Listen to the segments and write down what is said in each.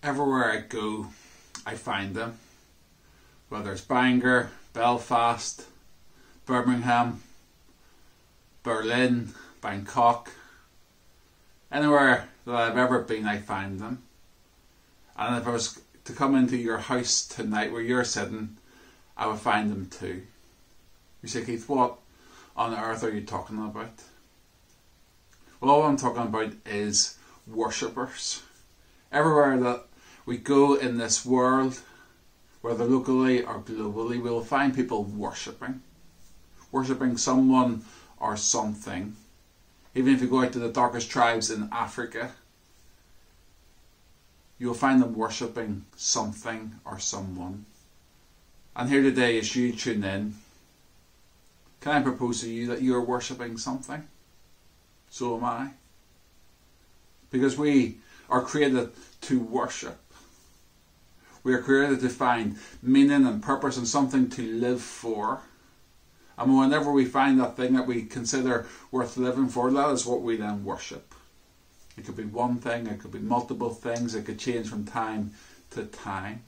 Everywhere I go, I find them. Whether it's Bangor, Belfast, Birmingham, Berlin, Bangkok, anywhere that I've ever been, I find them. And if I was to come into your house tonight where you're sitting, I would find them too. You say, Keith, what on earth are you talking about? Well, all I'm talking about is worshippers. Everywhere that we go in this world, whether locally or globally, we'll find people worshipping. Worshipping someone or something. Even if you go out to the darkest tribes in Africa, you'll find them worshipping something or someone. And here today, as you tune in, can I propose to you that you are worshipping something? So am I. Because we are created to worship. We are created to find meaning and purpose and something to live for. And whenever we find that thing that we consider worth living for, that is what we then worship. It could be one thing, it could be multiple things, it could change from time to time.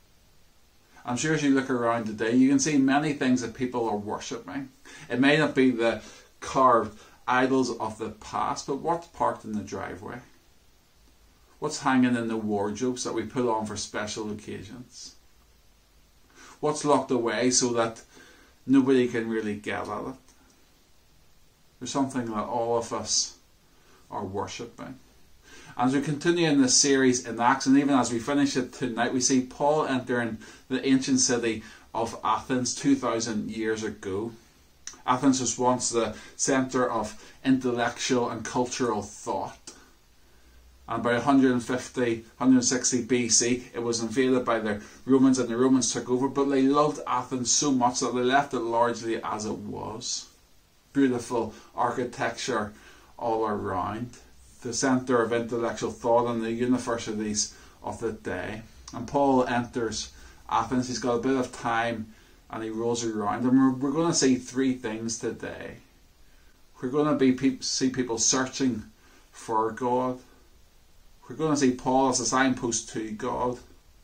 I'm sure as you look around today, you can see many things that people are worshipping. It may not be the carved idols of the past, but what's parked in the driveway? What's hanging in the wardrobes that we put on for special occasions? What's locked away so that nobody can really get at it? There's something that all of us are worshipping. As we continue in this series in Acts, and even as we finish it tonight, we see Paul entering the ancient city of Athens 2,000 years ago. Athens was once the centre of intellectual and cultural thought. And by 150, 160 BC, it was invaded by the Romans, and the Romans took over. But they loved Athens so much that they left it largely as it was. Beautiful architecture all around. The centre of intellectual thought and the universities of the day. And Paul enters Athens. He's got a bit of time and he rolls around. And we're going to see three things today. We're going to see people searching for God. We're going to see Paul as a signpost to God.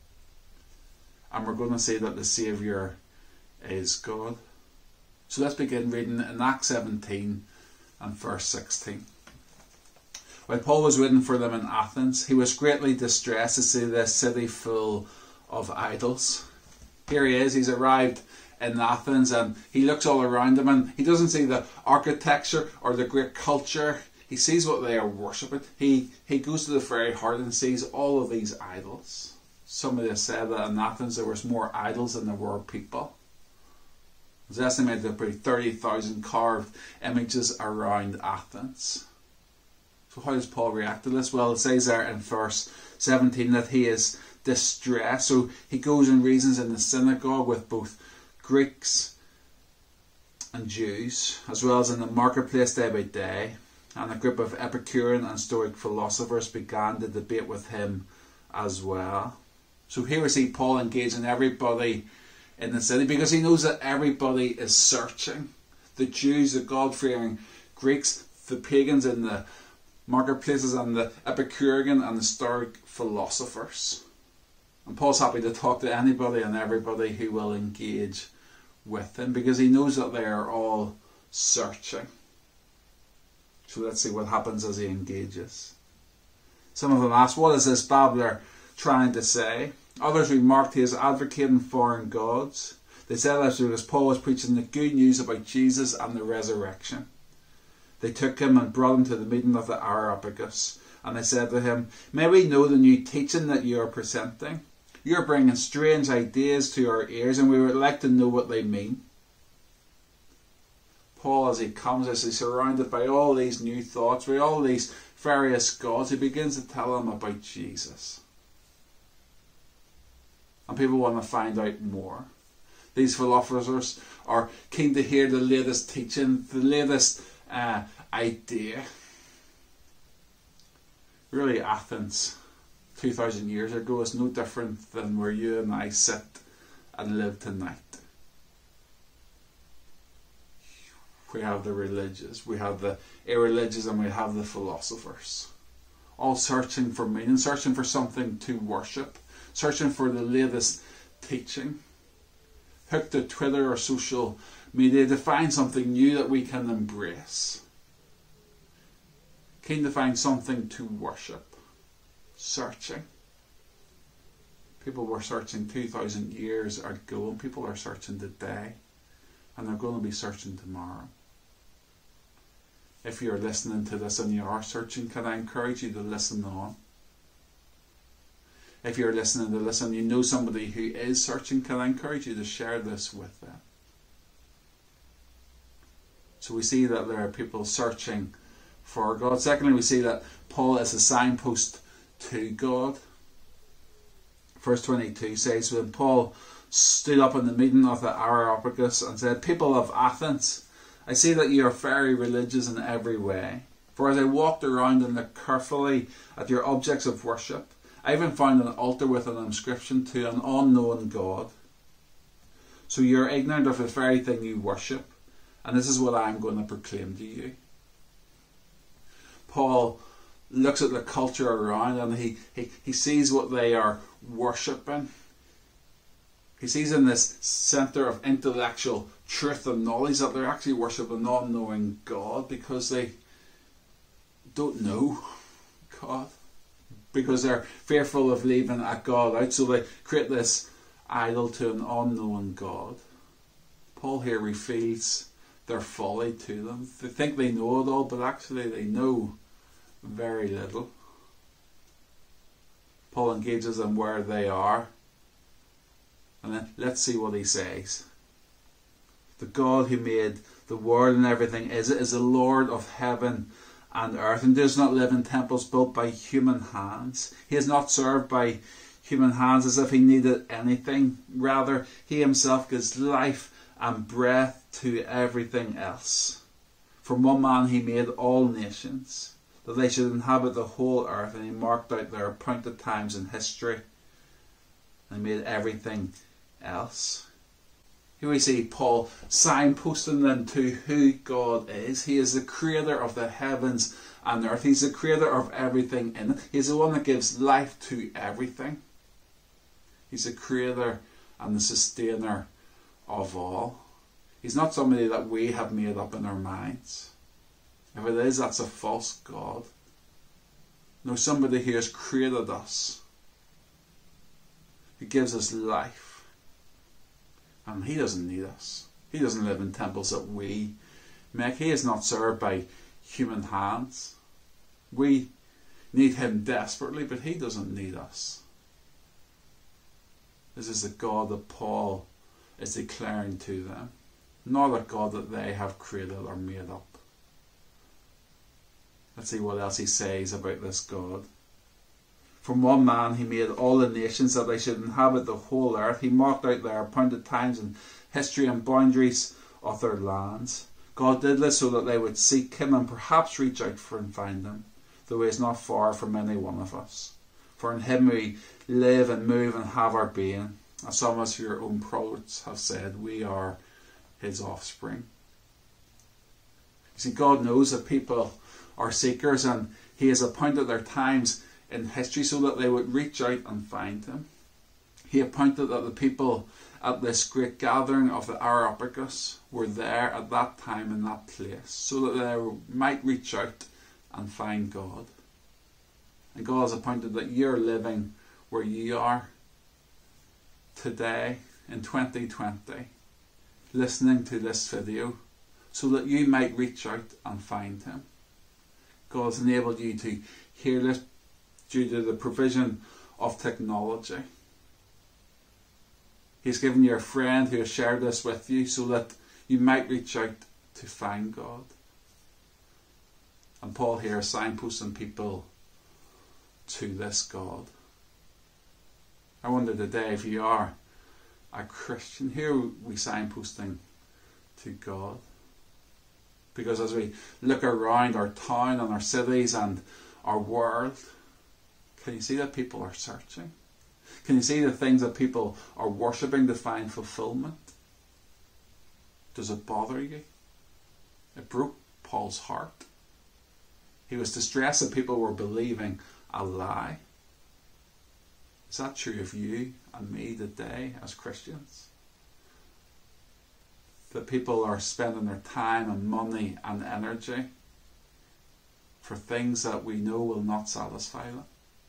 And we're going to see that the Saviour is God. So let's begin reading in Acts 17 and verse 16. While Paul was waiting for them in Athens, he was greatly distressed to see this city full of idols. Here he is, he's arrived in Athens, and he looks all around him, and he doesn't see the architecture or the great culture. He sees what they are worshipping. He goes to the very heart and sees all of these idols. Somebody has said that in Athens there was more idols than there were people. It's estimated there were 30,000 carved images around Athens. So how does Paul react to this? Well, it says there in verse 17 that he is distressed. So he goes and reasons in the synagogue with both Greeks and Jews, as well as in the marketplace day by day. And a group of Epicurean and Stoic philosophers began to debate with him as well. So here we see Paul engaging everybody in the city because he knows that everybody is searching. The Jews, the God-fearing Greeks, the pagans in the marketplaces, and the Epicurean and the Stoic philosophers. And Paul's happy to talk to anybody and everybody who will engage with him because he knows that they are all searching. So let's see what happens as he engages. Some of them ask, what is this babbler trying to say? Others remarked he is advocating foreign gods. They said that because Paul was preaching the good news about Jesus and the resurrection. They took him and brought him to the meeting of the Areopagus. And they said to him, may we know the new teaching that you are presenting? You are bringing strange ideas to our ears, and we would like to know what they mean. Paul, as he comes, as he's surrounded by all these new thoughts, by all these various gods, he begins to tell them about Jesus. And people want to find out more. These philosophers are keen to hear the latest teaching, the latest idea. Really, Athens 2,000 years ago is no different than where you and I sit and live tonight. We have the religious, we have the irreligious, and we have the philosophers. all searching for meaning, searching for something to worship, searching for the latest teaching, hooked to Twitter or social media to find something new that we can embrace. Keen to find something to worship. Searching. People were searching 2,000 years ago, and people are searching today, and they're going to be searching tomorrow. If you're listening to this and you are searching, can I encourage you to listen on? If you're listening to this and you know somebody who is searching, can I encourage you to share this with them? So we see that there are people searching for God. Secondly, we see that Paul is a signpost to God. Verse 22 says, when Paul stood up in the meeting of the Areopagus and said, "People of Athens, I see that you are very religious in every way. For as I walked around and looked carefully at your objects of worship, I even found an altar with an inscription to an unknown God. So you're ignorant of the very thing you worship, and this is what I'm going to proclaim to you." Paul looks at the culture around and he sees what they are worshipping. He sees in this centre of intellectual truth and knowledge that they're actually worshipping an unknowing God because they don't know God. Because they're fearful of leaving a God out, so they create this idol to an unknown God. Paul here reveals their folly to them. They think they know it all, but actually they know very little. Paul engages them where they are. And then let's see what he says. The God who made the world and everything is the Lord of heaven and earth, and does not live in temples built by human hands. He is not served by human hands as if he needed anything. Rather, he himself gives life and breath to everything else. From one man he made all nations, that they should inhabit the whole earth, and he marked out their appointed times in history, and he made everything else. Here we see Paul signposting them to who God is. He is the creator of the heavens and earth. He's the creator of everything in it. He's the one that gives life to everything. He's the creator and the sustainer of all. He's not somebody that we have made up in our minds. If it is, that's a false God. No, somebody who has created us, who gives us life. And he doesn't need us. He doesn't live in temples that we make. He is not served by human hands. We need him desperately, but he doesn't need us. This is the God that Paul is declaring to them, not a God that they have created or made up. Let's see what else he says about this God. From one man he made all the nations, that they should inhabit the whole earth. He marked out their appointed times and history and boundaries of their lands. God did this so that they would seek him and perhaps reach out for and find him, though he is not far from any one of us. For in him we live and move and have our being. As some of your own prophets have said, we are his offspring. You see, God knows that people are seekers, and he has appointed their times in history so that they would reach out and find him. He appointed that the people at this great gathering of the Areopagus were there at that time in that place, so that they might reach out and find God. And God has appointed that you're living where you are today in 2020, listening to this video, so that you might reach out and find him. God has enabled you to hear this due to the provision of technology. He's given you a friend who has shared this with you so that you might reach out to find God. And Paul here is signposting people to this God. I wonder today, if you are a Christian, who are we signposting to God? Because as we look around our town and our cities and our world, can you see that people are searching? Can you see the things that people are worshipping to find fulfillment? Does it bother you? It broke Paul's heart. He was distressed that people were believing a lie. Is that true of you and me today as Christians? That people are spending their time and money and energy for things that we know will not satisfy them.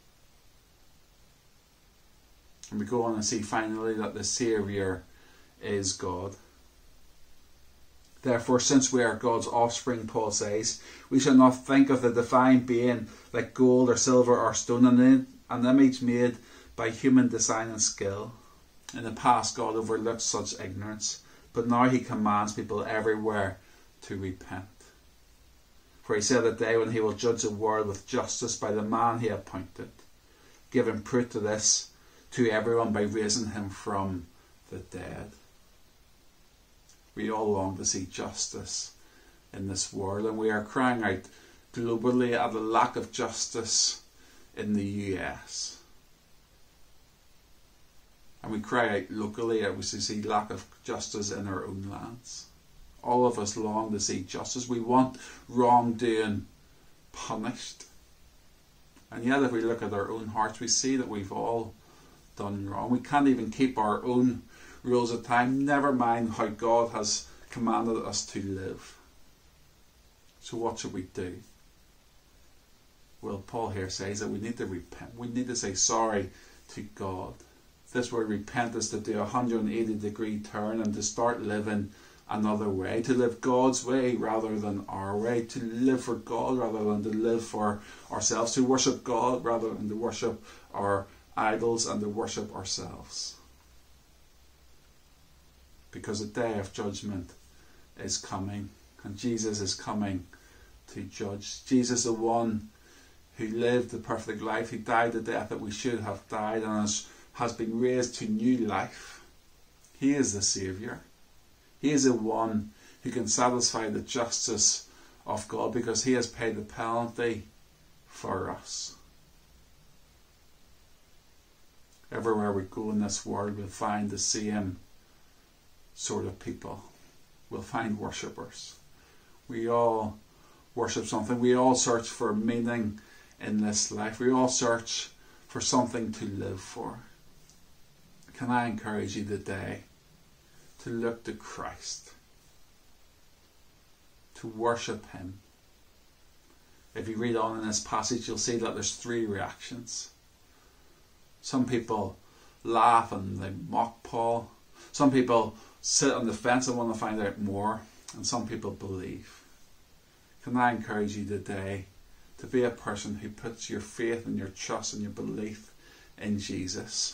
And we go on and see finally that the Saviour is God. Therefore, since we are God's offspring, Paul says, we shall not think of the divine being like gold or silver or stone, an image made by human design and skill. In the past, God overlooked such ignorance, but now he commands people everywhere to repent. For he said a day when he will judge the world with justice by the man he appointed, giving proof to this to everyone by raising him from the dead. We all long to see justice in this world, and we are crying out globally at the lack of justice in the US. And we cry out locally as we see lack of justice in our own lands. All of us long to see justice. We want wrongdoing punished. And yet if we look at our own hearts, we see that we've all done wrong. We can't even keep our own rules of time, never mind how God has commanded us to live. So what should we do? Well, Paul here says that we need to repent. We need to say sorry to God. This word repent is to do a 180-degree turn and to start living another way, to live God's way rather than our way, to live for God rather than to live for ourselves, to worship God rather than to worship our idols and to worship ourselves. Because the day of judgment is coming, and Jesus is coming to judge. Jesus, the one who lived the perfect life, who died the death that we should have died, and has been raised to new life. He is the Saviour. He is the one who can satisfy the justice of God because he has paid the penalty for us. Everywhere we go in this world, we'll find the same sort of people. We'll find worshippers. We all worship something. We all search for meaning in this life. We all search for something to live for. Can I encourage you today to look to Christ, to worship him? If you read on in this passage, you'll see that there's three reactions. Some people laugh and they mock Paul. Some people sit on the fence and want to find out more. And some people believe. Can I encourage you today to be a person who puts your faith and your trust and your belief in Jesus?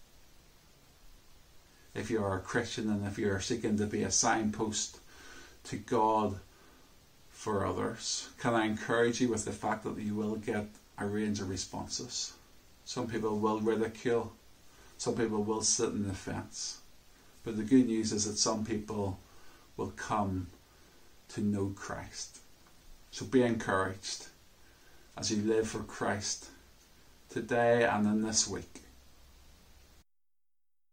If you are a Christian and if you are seeking to be a signpost to God for others, can I encourage you with the fact that you will get a range of responses? Some people will ridicule. Some people will sit in the fence. But the good news is that some people will come to know Christ. So be encouraged as you live for Christ today and in this week.